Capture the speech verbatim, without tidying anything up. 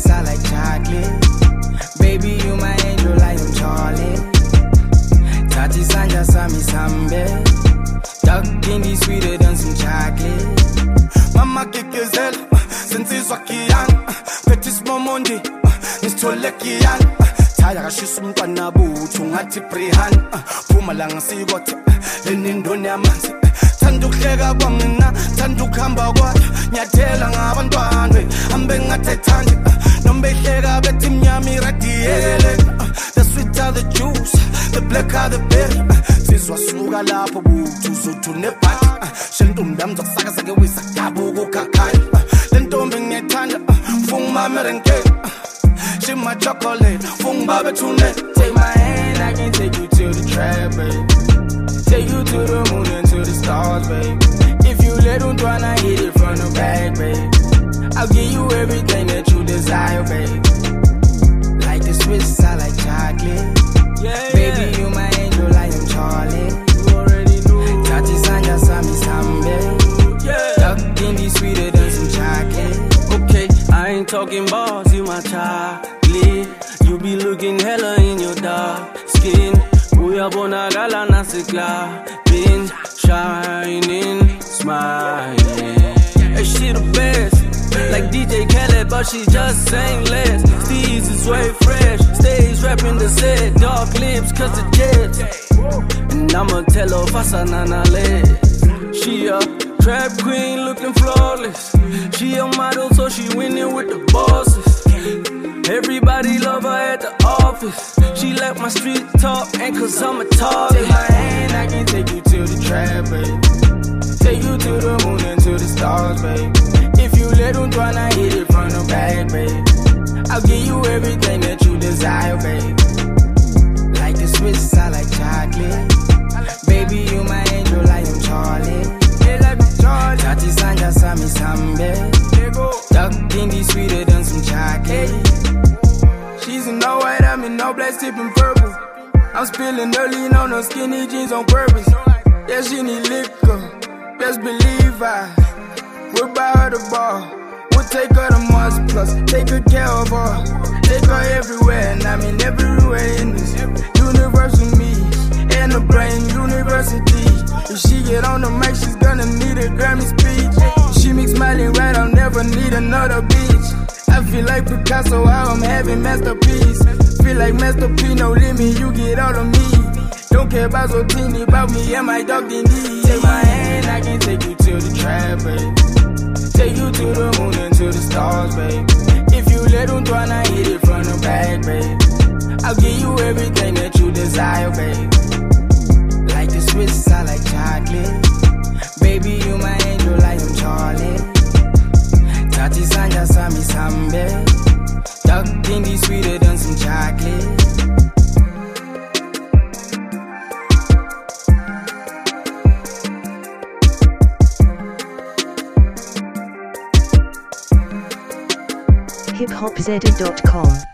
sweets, I like chocolate. Baby, you my angel, I am Charlie. Tati Sanja Sami Sambe. Duck candy sweeter than some chocolate. Mama Kikizela, Sensizwa Kiyan, Petis Momondi, Nistole Kiyan. Taya Shisumkana Butu, Ngati Prihan, Pumalang Sigot, Lenindone Amansi. Tandukega Bamina, Tandukamba Wat, Nyatela Avantwane, Ambenga Tetani, Nombehega Betim Yami Ratiele. The sweet are the juice, the black are the berry. This was Suga Lapo, to to Nepa. Shendum Dam of Sagasaka with Sakabu Kakai. Then don't bring a tanda, Fuma Merenke. She my chocolate, Fumba Betune. Take my hand, I can take you to the trap, babe. Take you to the moon and to the stars, babe. If you let them try to hit it from the back, babe, I'll give you everything that you desire, babe. Like the Swiss, I like chocolate. Yeah, baby, yeah. You my angel, I am Charlie. You already know. Tati Sanja Sami Sambe. Yeah. Duck candy sweeter than some chocolate. Okay, I ain't talking balls, you my chocolate. You be looking hella in your dark skin. Uya bona gala nasikla, been shining, smiling. Hey, she the best, like D J Khaled, but she just ain't less. Steez is way fresh, stage rapping the set, dark lips, cause the jets. And I'ma tell her fasa nana let. She a trap queen looking flawless. She a model, so she winning with the bosses. Everybody love her at the office. She like my street talk, and cause I'm a target. Take my hand, I can take you to the trap, babe. Take you to the moon and to the stars, babe. If you let them try to hit it from the back, babe, I'll give you everything that you desire, babe. Like the Swiss, I like chocolate. Baby, you my angel, I am Charlie. Tati Sanja Sami Sambe. Duck candy sweeter than some chocolate. She's in no white, I'm in no black, tipping purple. I'm spilling early on her skinny jeans on purpose. Yeah, she need liquor, best believe I we'll buy her the bar. We'll take her to Mars Plus, take good care of her. Take her everywhere, and I mean everywhere in this universe with me. And the brain university. If she get on the mic, she's gonna need a Grammy speech. She makes smiling right, I'll never need another beach. I feel like Picasso, how I'm having masterpiece. Feel like Master P, no limit, you get all of me. Don't care about Zotini, about me and my dog Dindi. Take my hand, I can take you to the trap, babe. Take you to the moon and to the stars, babe. If you let them try to hit it from the back, babe, I'll give you everything that you desire, babe. Like the Swiss, I like chocolate. Baby, you my angel, I am Charlie. Tati Sanja Sami Sambe. Duck candy sweeter than some chocolate. hip hop zedda dot com